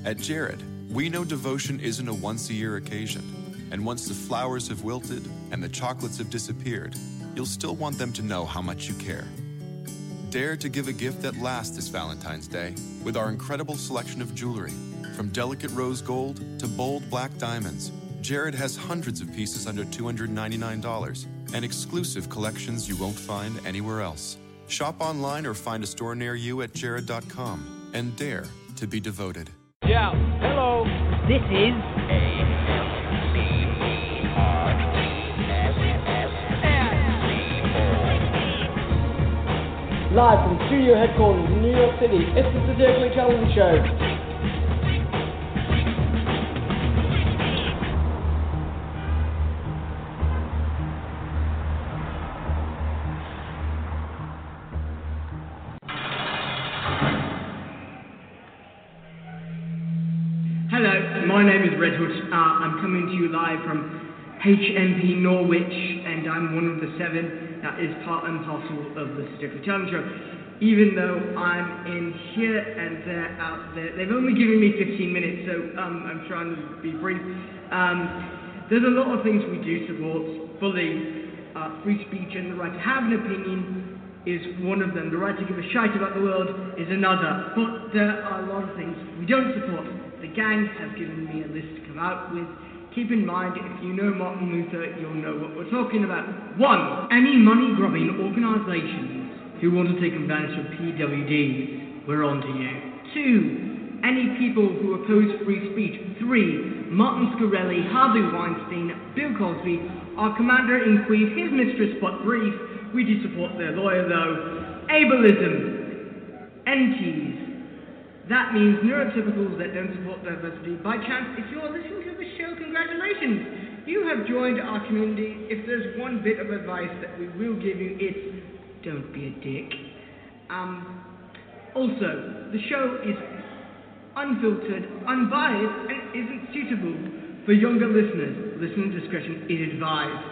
At Jared, we know devotion isn't a once-a-year occasion, and once the flowers have wilted and the chocolates have disappeared, you'll still want them to know how much you care. Dare to give a gift that lasts this Valentine's Day with our incredible selection of jewelry. From delicate rose gold to bold black diamonds, Jared has hundreds of pieces under $299 and exclusive collections you won't find anywhere else. Shop online or find a store near you at jared.com and dare to be devoted. Yeah, hello. This is live from studio headquarters in New York City. It's the Dirkly Challenge Show. Hello, my name is Redwood. I'm coming to you live from HMP Norwich, and I'm one of the 7 that is part and parcel of the Dirkly Challenge Show. Even though I'm in here and they're out there, they've only given me 15 minutes, so I'm trying to be brief. There's a lot of things we do support fully. Free speech and the right to have an opinion is one of them. The right to give a shite about the world is another. But there are a lot of things we don't support. The gang has given me a list to come out with. Keep in mind, if you know Martin Luther, you'll know what we're talking about. 1. Any money-grubbing organisations who want to take advantage of PWDs, we're on to you. 2. Any people who oppose free speech. 3. Martin Scarelli, Harvey Weinstein, Bill Cosby, our commander-in-chief, his mistress but brief. We do support their lawyer though. Ableism. NTs. That means neurotypicals that don't support diversity. By chance, if you're listening to the show, congratulations! You have joined our community. If there's one bit of advice that we will give you, it's don't be a dick. Also, the show is unfiltered, unbiased, and isn't suitable for younger listeners. Listener discretion is advised.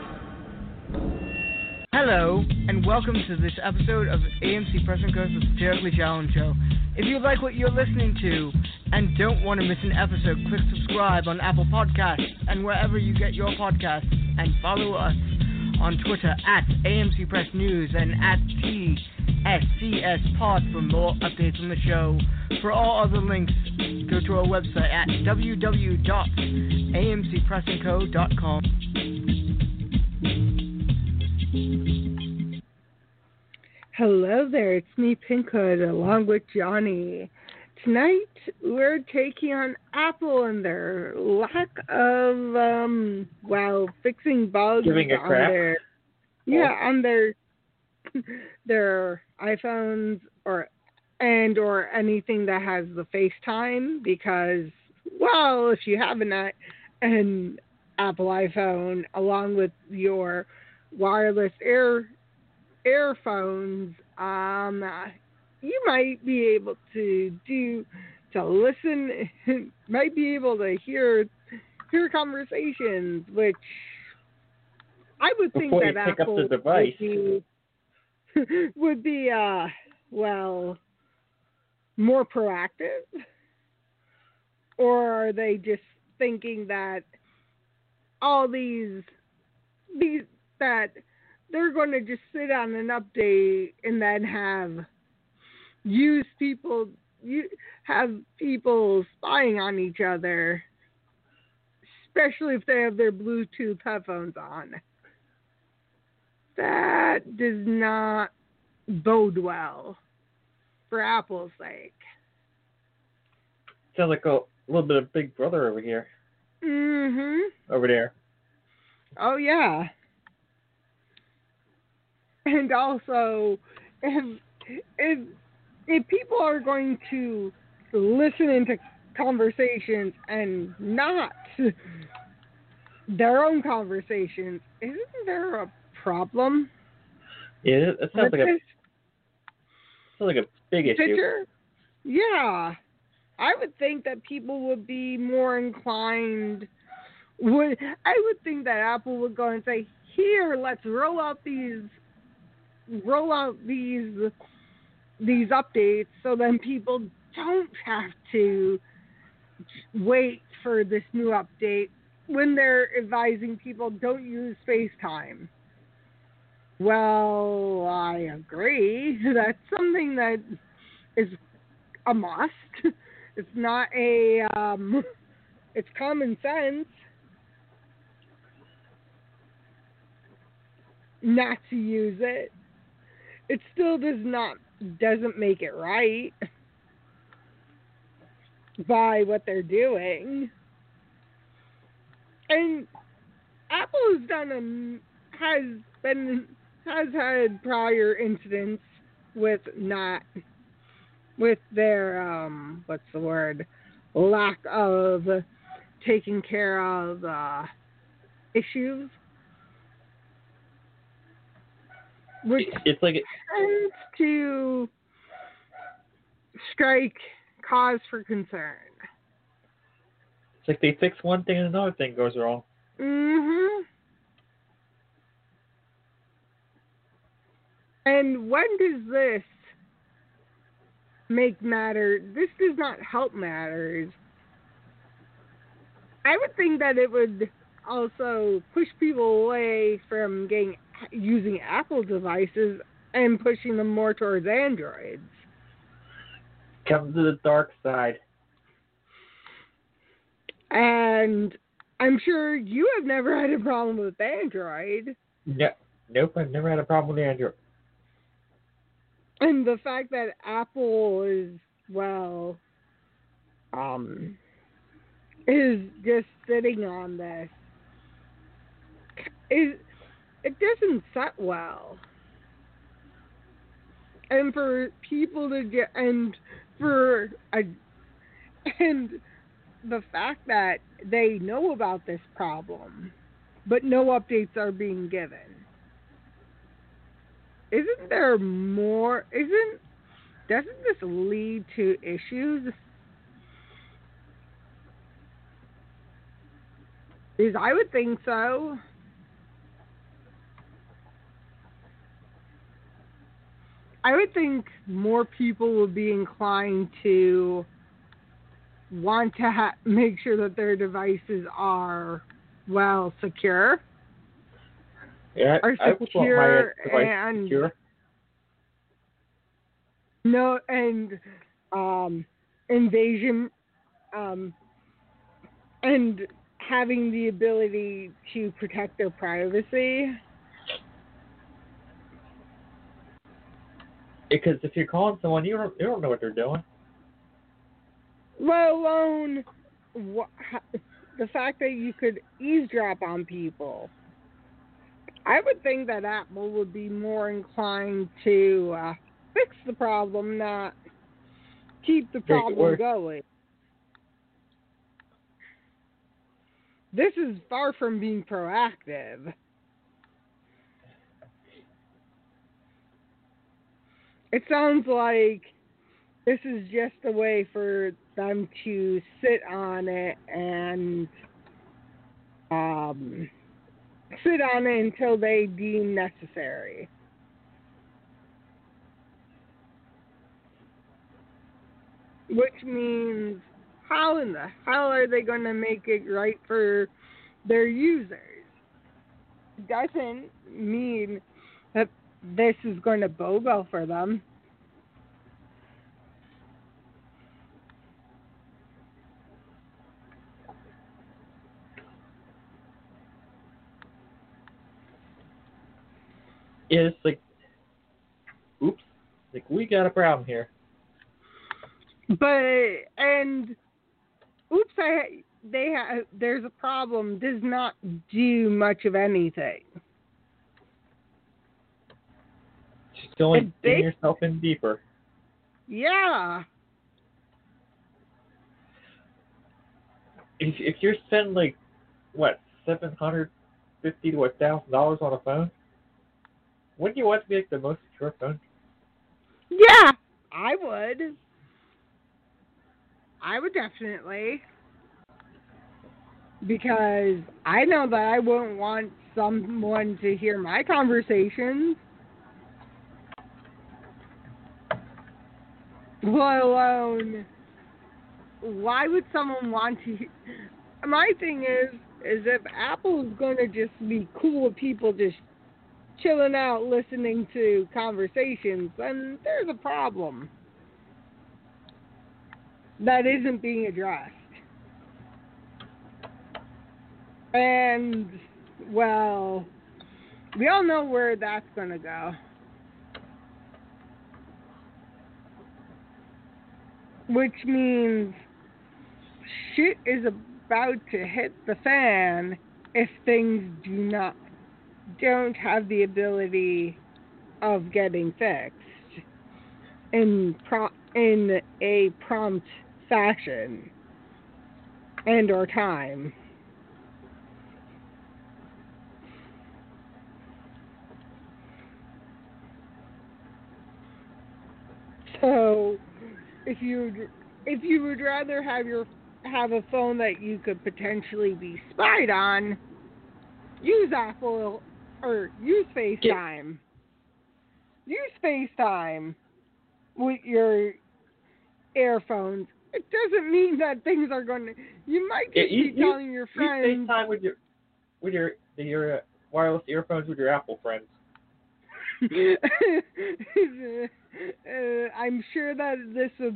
Hello, and welcome to this episode of AMC Press and Co's The Dirkly Challenge Show. If you like what you're listening to and don't want to miss an episode, click subscribe on Apple Podcasts and wherever you get your podcasts, and follow us on Twitter at AMC Press News and at TSCS Pod for more updates on the show. For all other links, go to our website at www.amcpressandco.com. Hello there, it's me, Pinkhood, along with Johnny. Tonight, we're taking on Apple and their lack of, fixing bugs Giving a crap? on their iPhones or anything that has the FaceTime, because, if you have an Apple iPhone along with your wireless earphones, you might be able to listen, might be able to hear conversations, which I would think that Apple would be more proactive. Or are they just thinking that all these that they're going to just sit on an update and then have people spying on each other, especially if they have their Bluetooth headphones on? That does not bode well for Apple's sake. Sounds like a little bit of Big Brother over here. Mm-hmm. Over there. Oh, yeah. And also, if people are going to listen into conversations and not their own conversations, isn't there a problem? Yeah, it sounds like a big issue. Yeah. I would think that people would be more inclined. I would think that Apple would go and say, "Here, let's roll out these updates, so then people don't have to wait for this new update when they're advising people don't use FaceTime. Well, I agree. That's something that is a must. It's not a, it's common sense not to use it. It still doesn't make it right by what they're doing. And Apple has had prior incidents with their lack of taking care of issues, which it's like tends to strike cause for concern. It's like they fix one thing and another thing goes wrong. Mhm. And when does this make matter? This does not help matters. I would think that it would also push people away from using Apple devices and pushing them more towards Androids. Come to the dark side. And I'm sure you have never had a problem with Android. Nope, I've never had a problem with Android. And the fact that Apple is, is just sitting on this, it doesn't set well. And for people to get, and the fact that they know about this problem, but no updates are being given. Isn't there more? Doesn't this lead to issues? Because I would think so. I would think more people would be inclined to want to make sure that their devices are, secure. Yeah, I would want my device and secure. No, and invasion, and having the ability to protect their privacy. Because if you're calling someone, you don't know what they're doing. Let alone the fact that you could eavesdrop on people. I would think that Apple would be more inclined to fix the problem, not keep the problem going. This is far from being proactive. It sounds like this is just a way for them to sit on it and sit on it until they deem necessary. Which means, how in the hell are they going to make it right for their users? It doesn't mean that this is going to bode well for them. It's like, oops, like we got a problem here. There's a problem does not do much of anything. Just only getting yourself in deeper. Yeah. If you're spending like $750 to $1,000 on a phone, wouldn't you want to be like the most secure phone? Yeah, I would. I would definitely. Because I know that I wouldn't want someone to hear my conversations. Let alone why would someone want to? My thing is if Apple is going to just be cool with people just chilling out listening to conversations, then there's a problem that isn't being addressed. And, well, we all know where that's going to go. Which means shit is about to hit the fan if things don't have the ability of getting fixed in a prompt fashion and or time. So, if you would rather have a phone that you could potentially be spied on, use Apple or use FaceTime. Use FaceTime with your earphones. It doesn't mean that things are going to. You might just be telling your friends. Use FaceTime with your wireless earphones with your Apple friends. I'm sure that this would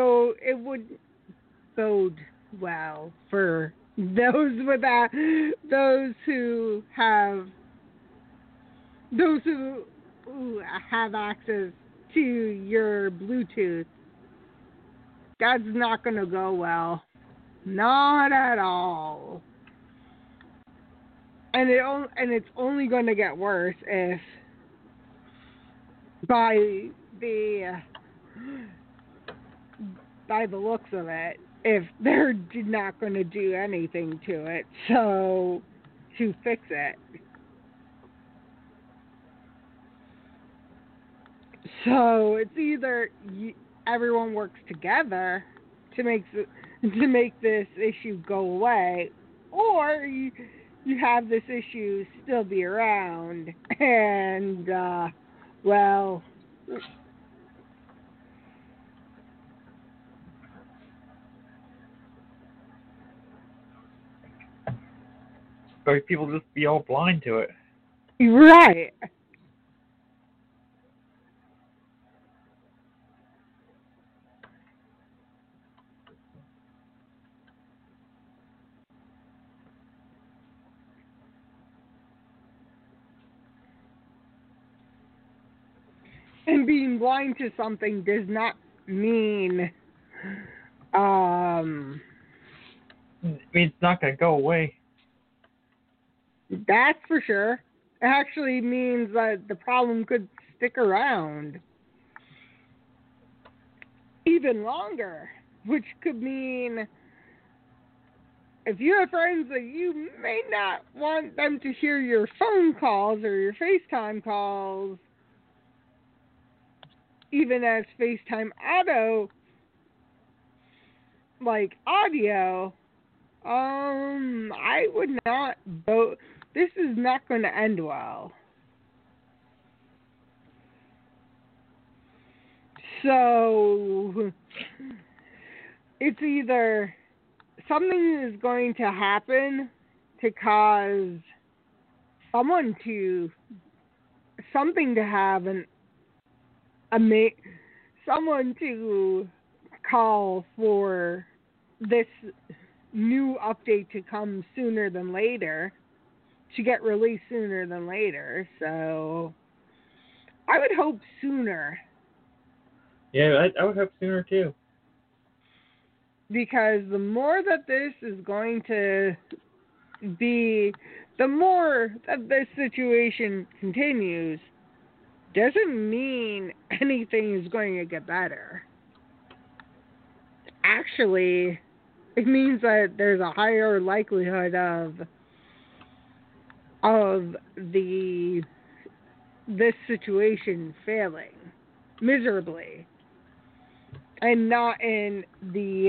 bode well for those who have access to your Bluetooth. That's not going to go well. Not at all. And it's only going to get worse if by the looks of it, if they're not going to do anything to it, so to fix it. So it's either everyone works together to make this issue go away, or you have this issue still be around, and well. Or people just be all blind to it. Right. And being blind to something does not mean it's not going to go away. That's for sure. It actually means that the problem could stick around even longer, which could mean if you have friends that you may not want them to hear your phone calls or your FaceTime calls, even as FaceTime audio, I would not vote. This is not going to end well. So, it's either something is going to happen to cause someone to someone to call for this new update to come sooner than later, to get released sooner than later. So I would hope sooner. Yeah, I would hope sooner too. Because the more that this is going to be, the more that this situation continues, doesn't mean anything is going to get better. Actually, it means that there's a higher likelihood of this situation failing miserably, and not in the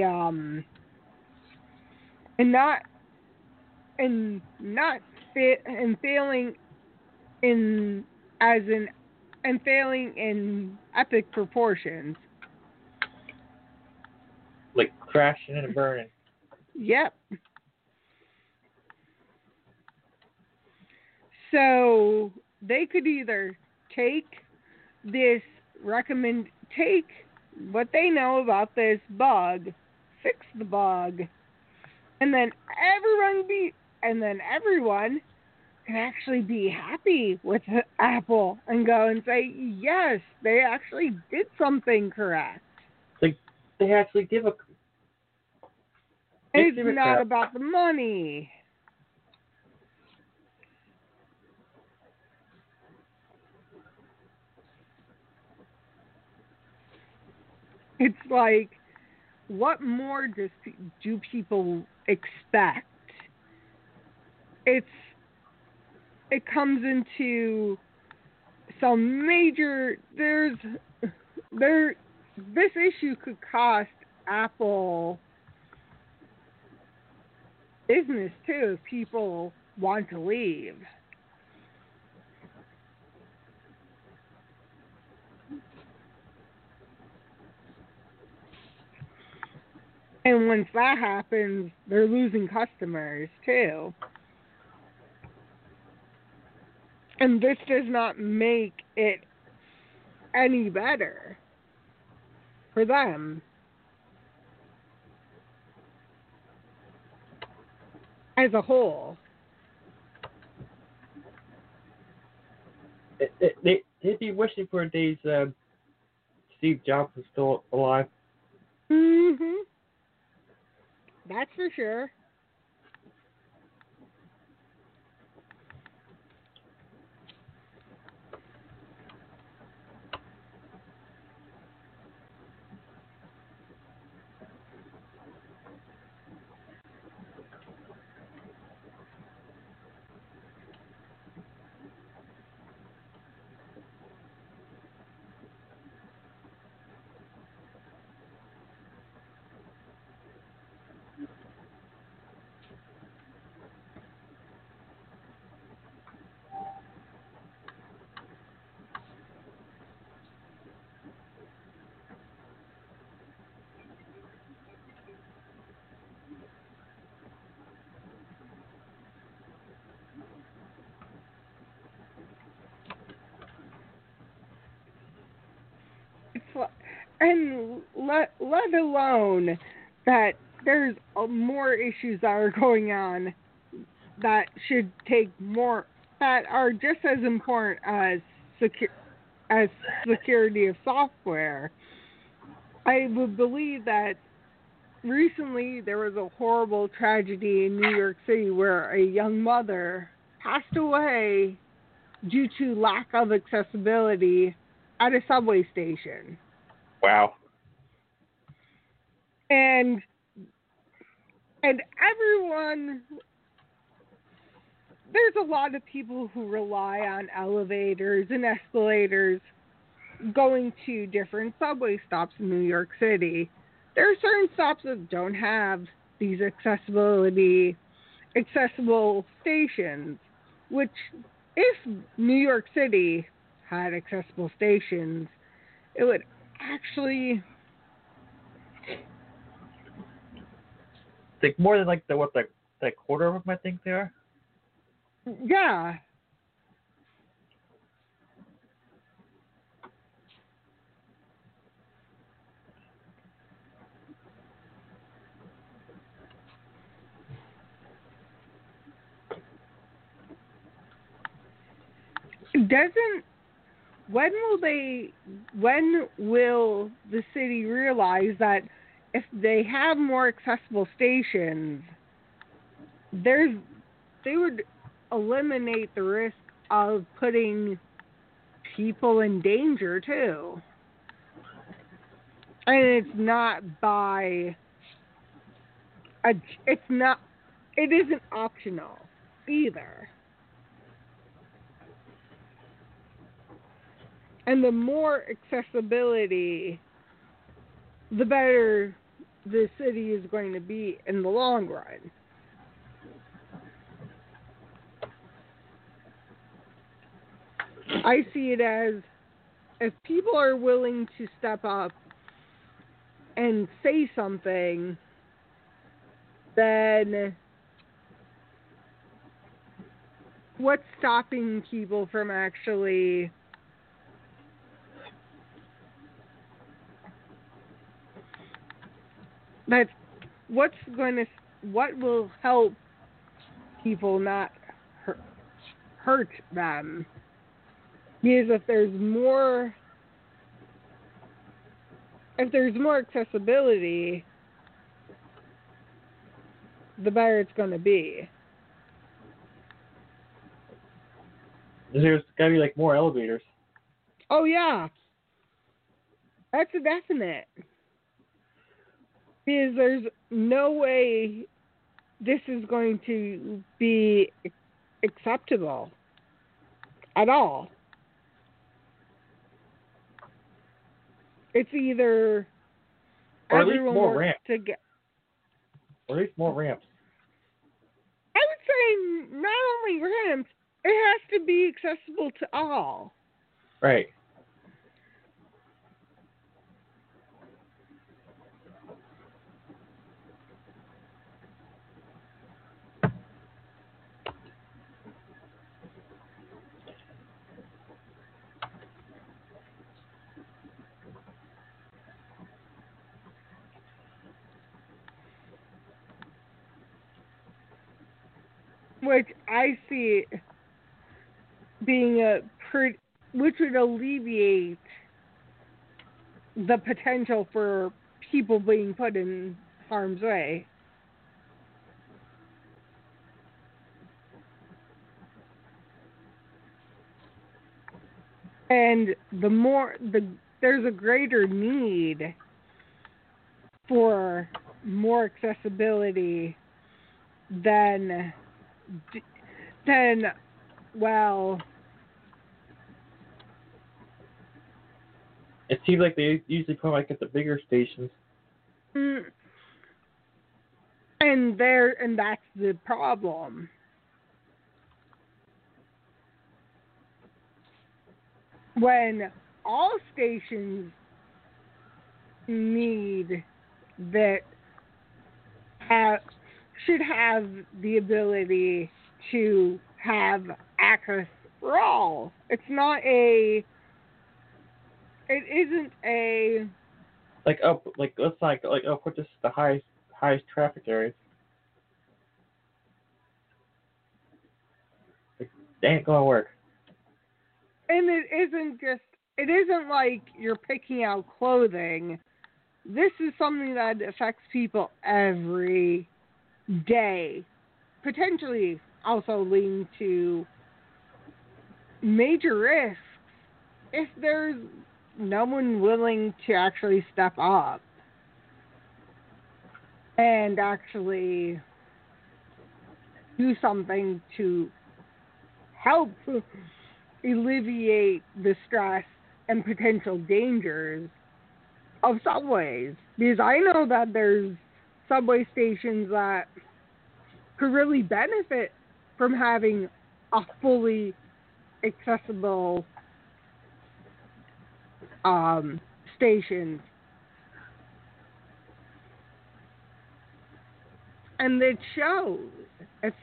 failing in epic proportions. Like crashing and burning. Yep. So they could either take what they know about this bug, fix the bug, and then everyone can actually be happy with Apple and go and say, yes, they actually did something correct. They actually give a... It's not about the money. It's like, what more do people expect? It comes into some major... This issue could cost Apple business too if people want to leave. And once that happens, they're losing customers too. And this does not make it any better for them. As a whole. They'd be wishing for days Steve Jobs was still alive. Mm-hmm. That's for sure. And let alone that there's more issues that are going on that should take more, that are just as important as security of software. I would believe that recently there was a horrible tragedy in New York City where a young mother passed away due to lack of accessibility at a subway station. Wow. And everyone, there's a lot of people who rely on elevators and escalators going to different subway stops in New York City. There are certain stops that don't have these accessible stations, which if New York City had accessible stations, it would actually... Like more than like that quarter of them, I think they are. Yeah. When will the city realize that if they have more accessible stations, they would eliminate the risk of putting people in danger too? And it isn't optional either. And the more accessibility, the better the city is going to be in the long run. I see it as if people are willing to step up and say something, then what's stopping people from actually what will help people not hurt them? Because if there's more accessibility, the better it's going to be. There's got to be like more elevators. Oh yeah, that's a definite. Because there's no way this is going to be acceptable at all. It's either or at least everyone more works ramps. together. Or at least more ramps. I would say not only ramps, it has to be accessible to all. Right. Which I see being which would alleviate the potential for people being put in harm's way. And there's a greater need for more accessibility than well, it seems like they usually put like at the bigger stations. And that's the problem. When all stations should have the ability to have access for all. It isn't a put this the highest traffic areas. Like, they ain't gonna work. And it isn't like you're picking out clothing. This is something that affects people every day, potentially also leading to major risks if there's no one willing to actually step up and actually do something to help alleviate the stress and potential dangers of subways. Because I know that there's subway stations that could really benefit from having a fully accessible station. And it shows. It's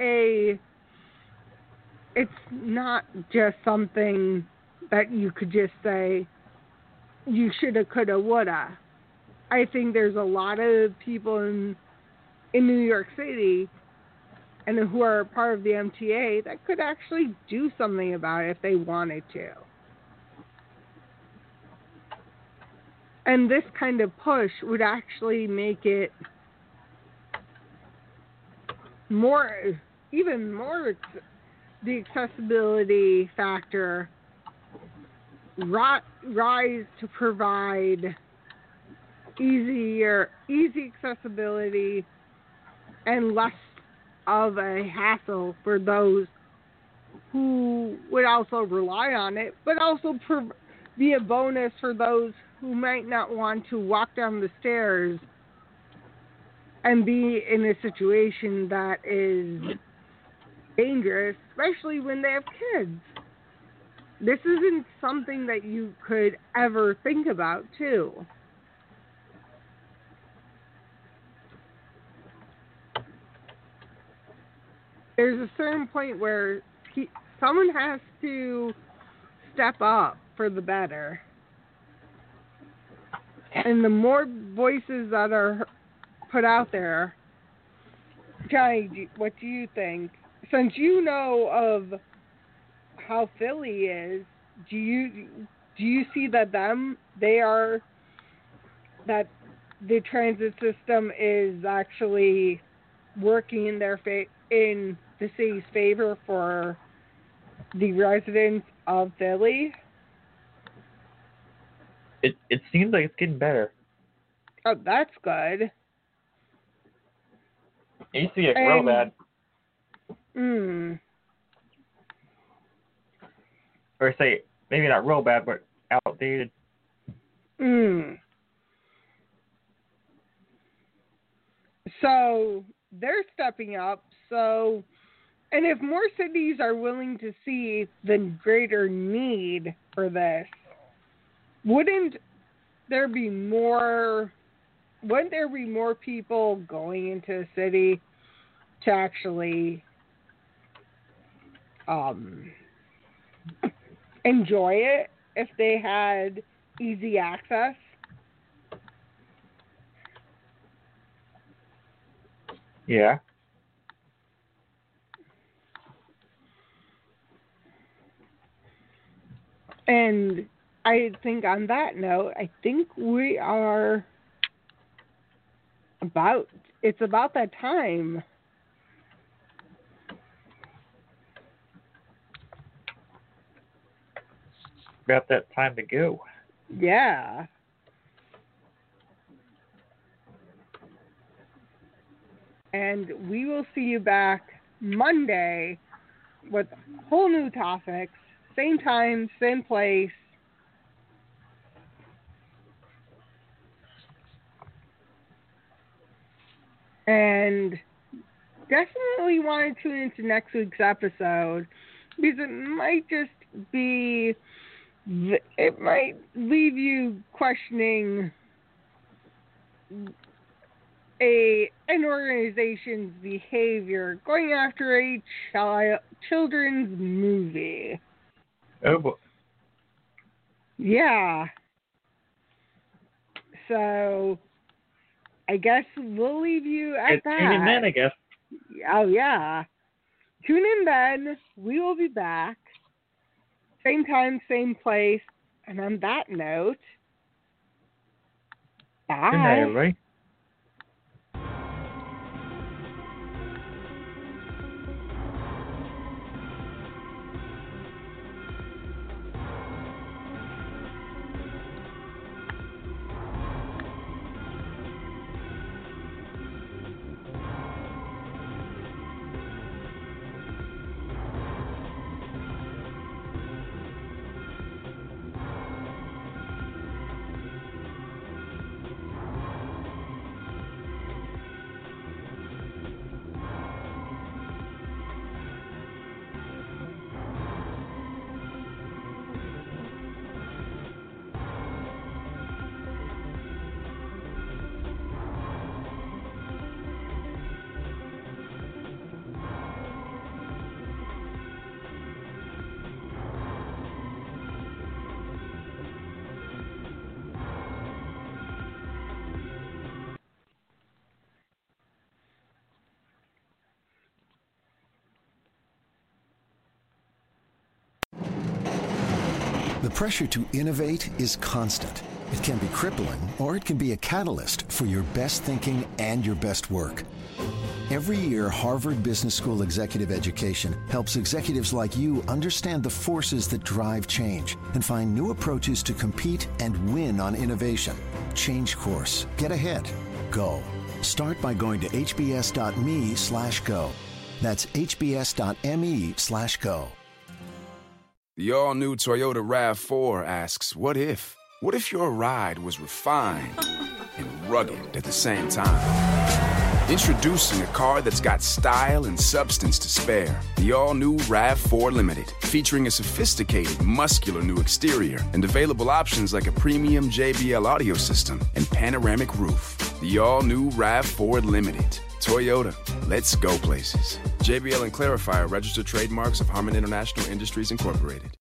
not just something that you could just say, you shoulda, coulda, woulda. I think there's a lot of people in New York City and who are part of the MTA that could actually do something about it if they wanted to. And this kind of push would actually make it even more, the accessibility factor rise to provide easy accessibility and less of a hassle for those who would also rely on it, but also be a bonus for those who might not want to walk down the stairs and be in a situation that is dangerous, especially when they have kids. This isn't something that you could ever think about, too. there's a certain point where someone has to step up for the better. And the more voices that are put out there, Johnny, what do you think? Since you know of how Philly is, do you see that that the transit system is actually working in in the city's favor for the residents of Philly? It seems like it's getting better. Oh, that's good. It used to get real bad. Or say, maybe not real bad, but outdated. So they're stepping up. So, and if more cities are willing to see the greater need for this, wouldn't there be more people going into a city to actually enjoy it if they had easy access? Yeah. And I think on that note, I think we are it's about that time. About that time to go. Yeah. And we will see you back Monday with whole new topics. Same time, same place. And definitely want to tune into next week's episode because it might just be, it might leave you questioning an organization's behavior going after a children's movie. Oh boy. Yeah. So I guess we'll leave you at that. Tune in then, I guess. Oh, yeah. Tune in then. We will be back. Same time, same place. And on that note, bye. Good night, everybody. The pressure to innovate is constant. It can be crippling, or it can be a catalyst for your best thinking and your best work. Every year, Harvard Business School Executive Education helps executives like you understand the forces that drive change and find new approaches to compete and win on innovation. Change course. Get ahead. Go. Start by going to hbs.me/go. That's hbs.me/go. The all-new Toyota RAV4 asks, what if? What if your ride was refined and rugged at the same time? Introducing a car that's got style and substance to spare. The all-new RAV4 Limited, featuring a sophisticated, muscular new exterior and available options like a premium JBL audio system and panoramic roof. The all-new RAV4 Limited. Toyota, let's go places. JBL and Clarifier registered trademarks of Harman International Industries Incorporated.